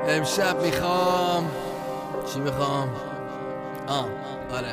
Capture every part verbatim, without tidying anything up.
امشب میخوام چی میخوام؟ آه آره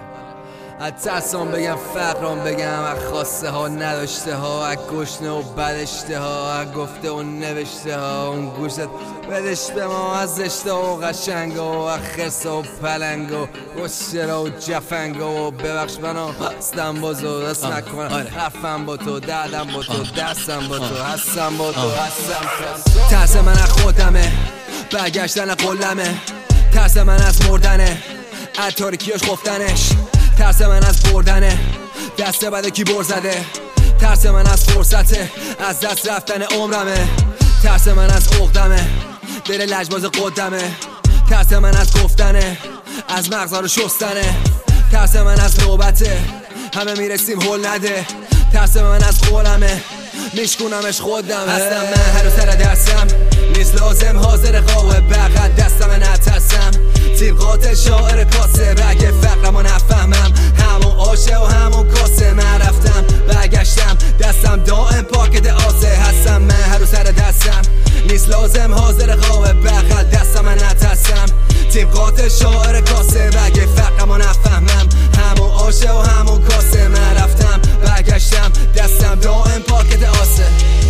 از ترسام بگم، فقرام بگم، از خواسته ها نداشته ها، از گشنه و بدشته ها، از گفته و نوشته ها. اون گوشت بدش به ما از زشته و قشنگ و از خرس و پلنگ و گشتره و جفنگ و ببخش منو هستم بازو دست نکنم، حرفم با تو، دردم با تو، دستم با تو، هستم با تو، هستم ترس من از خودمه، برگشتن قلمه، ترس من از مردنه، از تاریکیاش خفتنش، ترس من از بردنه، دست بده کی بر زده، ترس من از فرصته، از دست رفتن عمرمه، ترس من از عقدمه، دل لجباز قدمه، ترس من از گفتنه، از مغزا رو شستنه، ترس من از نوبته، همه میرسیم هل نده، ترس من از قولمه، میشکونمش خودم هستم من، هر رو سر دستم نیست لازم، حاضر قوه بغل دستم نترسم، تیم قاتل شاعر کاسه، بگه فقرمو نفهمم، همون آشه و همون کاسه، من رفتم برگشتم دستم دائم پاکت آسه، هستم من هر رو سر دستم نیست لازم، حاضر قوه بغل دستم نترسم، تیم قاتل شاعر کاسه، بگه فقرمو نفهمم، همون آشه و همون کاسه، من رفتم برگشتم دستم دائم پاکت آسه.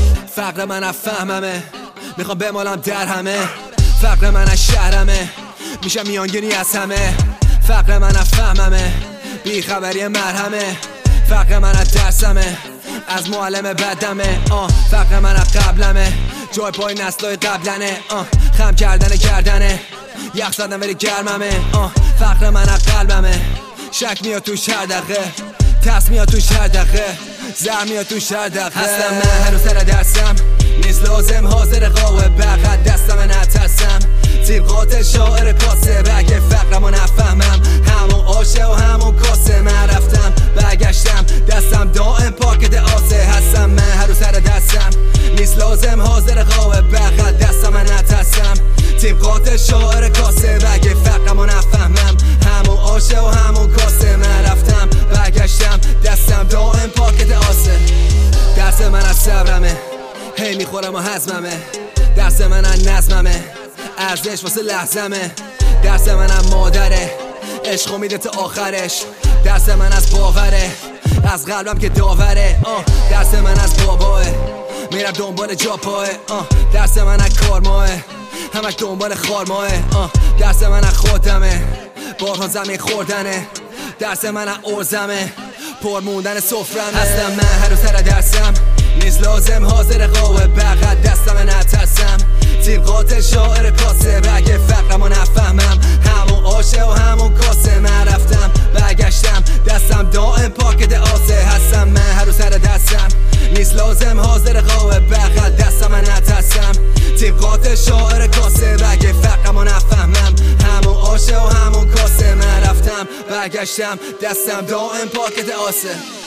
فقر من افهممه، میخوام بمالم در همه، فقر من از شهرمه، میشم میانگینی از همه، فقر من افهممه، بیخبری مرهمه، فقر من از درسمه، از معلم بدمه، آه فقر من از قبلمه، جای پای نسلای قبلنه، آه خم کردن کردنه، یخ زدن ولی گرممه، آه فقر من از قلبمه، شک میاد توش هر دقیقه، ترس میاد توش هر دقیقه، زر میاد توش هر دقیقه، هستم من هر رو سر دستم نیست لازم، حاضر قوه بغل دستم نترسم، تیم قاتل شاعر کاسه، بگه فقرمو نفهمم، همون آشه و همون کاسه، من رفتم برگشتم دستم دائم پاکت آسه، هستم من هر رو سر دستم نیست لازم، حاضر قوه بغل دستم نترسم، تیم قاتل شاعر کاسه، بگه فقرمو نفهمم، همون آشه و همون کاسه، من رفتم برگشتم دستم دائم پاکت آسه. درس من از صبرمه، هی میخورم و هضممه، درس من از نظممه، ارزش واسه لحظمه، درس من از مادره، عشقو میده تا آخرش، درس من از باوره، از قلبم که داوره، آه درس من از باباه، میرم دنبال جا پاه، آه درس من از کارماه، همش دنبال خارماه، آه درس من از خودمه، بارها زمین خوردنه، درس من از ارزمه، پر موندن سفرمه، هستم من هر رو سر دستم نیست لازم، حاضر قوه بغل دستم نترسم، تیم قاتل شاعر کاسه، بگه فقرمو نفهمم، همون آشه و همون کاسه، من رفتم برگشتم دستم دائم پاکت آسه، هستم من هر رو سر دستم نیست لازم، حاضر قوه بغل دستم نترسم، تیم قاتل شاعر کاسه، بگه فقرمو نفهمم، همون آشه و همون کاسه، من رفتم برگشتم دستم دائم پاکت آسه.